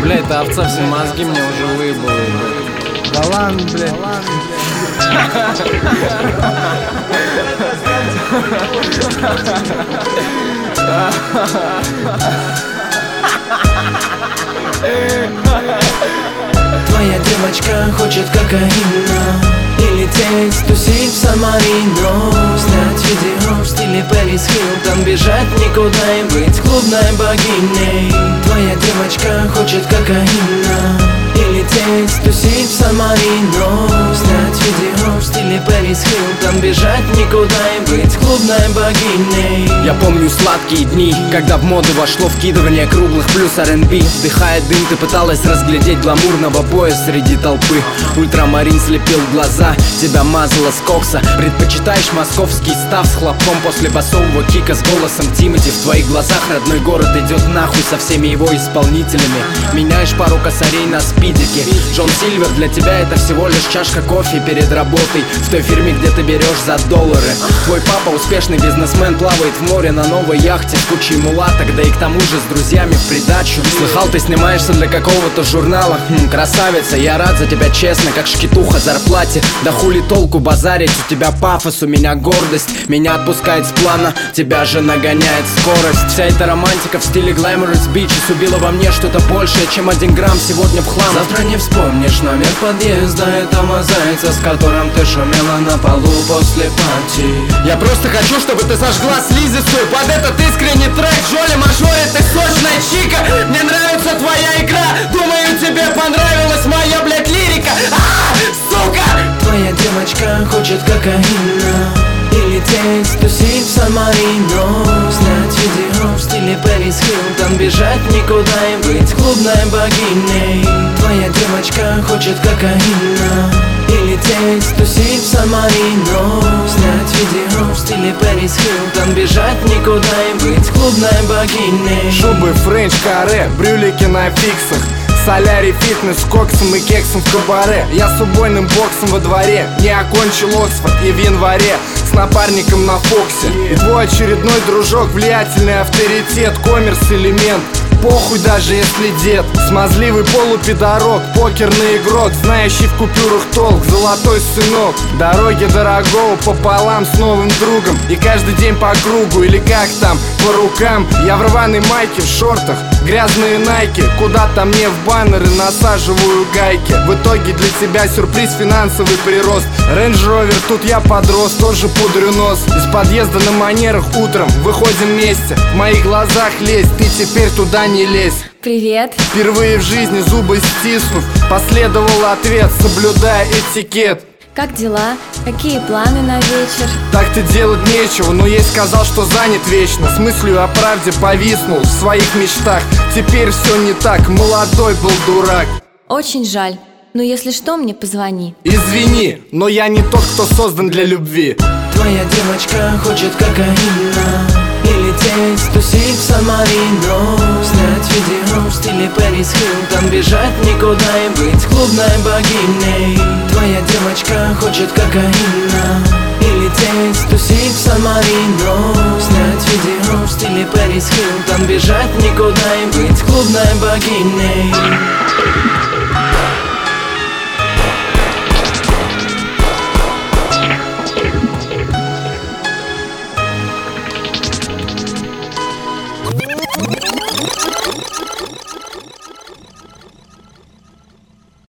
Бля, эта овца все мозги мне уже выебала. Да ладно, блядь. Твоя девочка хочет кокаина и лететь, тусить в Сан-Марино, снять видео в стиле Пэрис Хилтон, бежать никуда и быть клубной богиней. Твоя девочка хочет кокаина и лететь, тусить в Сан-Марино, снять видео в стиле Пэрис Хилтон, бежать никуда и быть клубной богиней. Я помню сладкие дни, когда в моду вошло вкидывание круглых плюс R&B. Вдыхая дым, ты пыталась разглядеть гламурного боя среди толпы. Ультрамарин слепил глаза, тебя мазало с кокса. Предпочитаешь московский став с хлопком после басового кика с голосом Тимати. В твоих глазах родной город идет нахуй со всеми его исполнителями. Меняешь пару косарей на спидике. Джон Сильвер для тебя это всего лишь чашка кофе перед работой в той фирме, где ты берешь за доллары. Твой папа успешный бизнесмен, плавает в море на новой яхте с кучей мулаток, да и к тому же с друзьями в придачу. Слыхал, ты снимаешься для какого-то журнала. Красавица, я рад за тебя честно, как шкитуха зарплате. Да хули толку базарить, у тебя пафос, у меня гордость. Меня отпускает с плана, тебя же нагоняет скорость. Вся эта романтика в стиле Glamorous Beaches убила во мне что-то большее, чем 1 грамм сегодня в хлам. Завтра не вспомнишь номер подъезда этого зайца, с которым ты шумела на полу после пати. Я просто хочу, чтобы ты сожгла слизистую под этот искренний трек. Жоли Мажори, ты сочная чика. Мне нравится твоя игра, думаю, тебе понравилась моя, блядь, лирика. Сука! Твоя девочка хочет кокаина и лететь, тусить в Сан-Марино, снять видео в стиле Пэрис Хилтон, бежать никуда и быть клубной богиней. Твоя девочка хочет кокаина и лететь, тусить в Сан-Марино, снять видео в стиле Пэрис Хилтон, бежать никуда и быть клубной богиней. Шубы френч каре, брюлики на фиксах, солярий, фитнес, коксом и кексом в кабаре. Я с убойным боксом во дворе, не окончил Оксфорд и в январе с напарником на Фоксе. И твой очередной дружок, влиятельный авторитет, коммерс-элемент. Похуй даже если дед, смазливый полупидорок, покерный игрок, знающий в купюрах толк, золотой сынок. Дороги дорогого пополам с новым другом, и каждый день по кругу, или как там, по рукам. Я в рваной майке, в шортах, грязные найки, куда-то мне в баннеры насаживаю гайки. В итоге для тебя сюрприз, финансовый прирост. Range Rover, тут я подрос, тоже пудрю нос. Из подъезда на манерах утром выходим вместе. В моих глазах лезь, ты теперь туда не лезь. Привет. Впервые в жизни зубы стиснув, последовал ответ, соблюдая этикет. Как дела? Какие планы на вечер? Так-то делать нечего, но ей сказал, что занят вечно. С мыслью о правде повиснул в своих мечтах. Теперь все не так, молодой был дурак. Очень жаль, но если что, мне позвони. Извини, но я не тот, кто создан для любви. Твоя девочка хочет кокаина и лететь, тусить в Сан-Марино, снять видео в стиле Пэрис Хилтон, бежать никуда и быть клубной богиней. Твоя девочка хочет кокаина и лететь, тусить в Сан-Марино, снять видео в стиле Пэрис Хилтон, бежать никуда и быть клубной богиней.